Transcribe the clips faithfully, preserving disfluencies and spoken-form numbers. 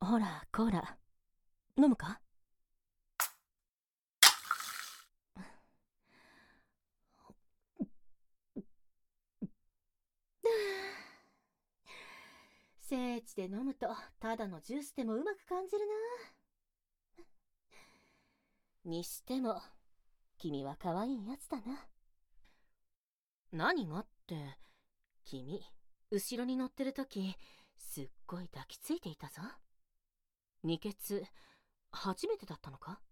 ほら、コーラ。飲むか？聖地で飲むとただのジュースでもうまく感じるな。にしても君は可愛いやつだな。何がって、君後ろに乗ってるときすっごい抱きついていたぞ。二血初めてだったのか？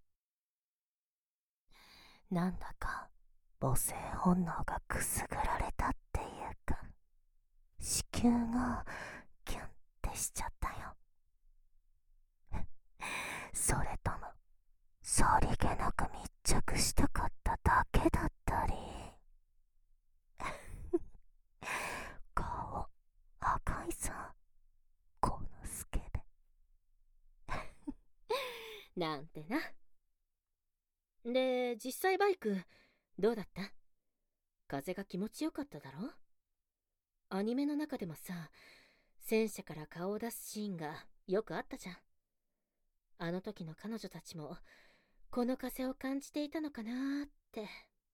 なんだか母性本能がくすぐられたっていうか、子宮がキュンってしちゃったよ。それともさりげなく密着したかっただけだったり。顔赤いさ、このスケベ。なんてな。で、実際バイクどうだった？風が気持ちよかっただろ？アニメの中でもさ、戦車から顔を出すシーンがよくあったじゃん。あの時の彼女たちもこの風を感じていたのかなーって。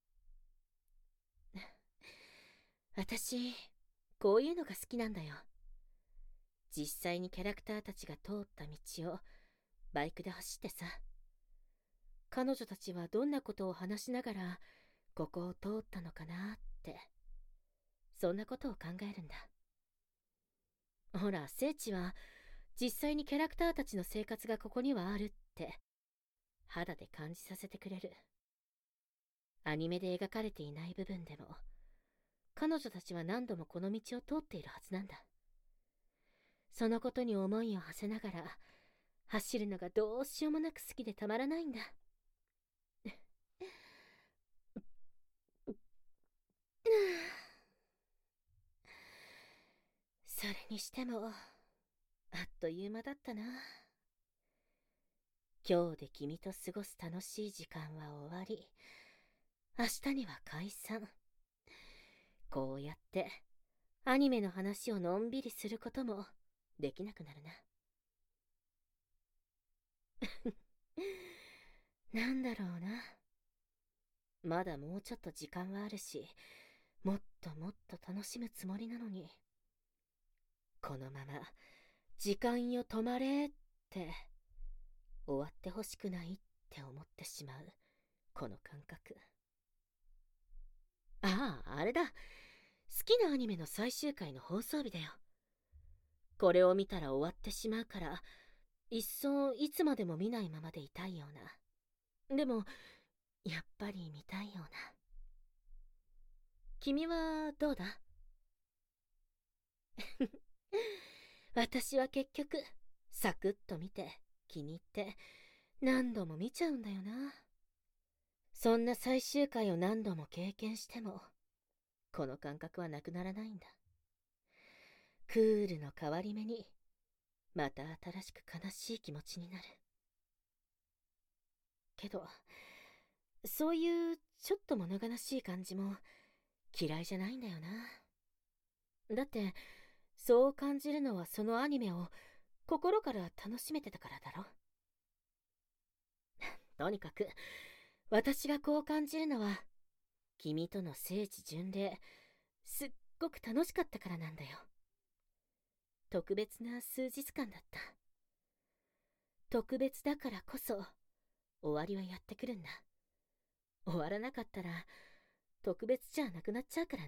私、こういうのが好きなんだよ。実際にキャラクターたちが通った道をバイクで走ってさ、彼女たちはどんなことを話しながらここを通ったのかなって、そんなことを考えるんだ。ほら、聖地は実際にキャラクターたちの生活がここにはあるって肌で感じさせてくれる。アニメで描かれていない部分でも彼女たちは何度もこの道を通っているはずなんだ。そのことに思いを馳せながら走るのがどうしようもなく好きでたまらないんだ。それにしてもあっという間だったな。今日で君と過ごす楽しい時間は終わり、明日には解散。こうやってアニメの話をのんびりすることもできなくなるな。なんだろうな。まだもうちょっと時間はあるし、もっともっと楽しむつもりなのに、このまま時間よ止まれって終わってほしくないって思ってしまうこの感覚。ああ、あれだ。好きなアニメの最終回の放送日だよ。これを見たら終わってしまうから、いっそいつまでも見ないままでいたいような。でもやっぱり見たいような。君はどうだ？私は結局サクッと見て気に入って何度も見ちゃうんだよな。そんな最終回を何度も経験してもこの感覚はなくならないんだ。クールの変わり目にまた新しく悲しい気持ちになる。けどそういうちょっと物悲しい感じも嫌いじゃないんだよな。だってそう感じるのはそのアニメを心から楽しめてたからだろ。とにかく私がこう感じるのは君との聖地巡礼すっごく楽しかったからなんだよ。特別な数日間だった。特別だからこそ終わりはやってくるんだ。終わらなかったら特別じゃなくなっちゃうからな。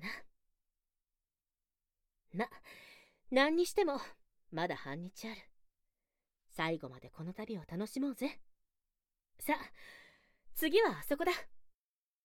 ま、何にしてもまだ半日ある。最後までこの旅を楽しもうぜ。さあ、次はあそこだ。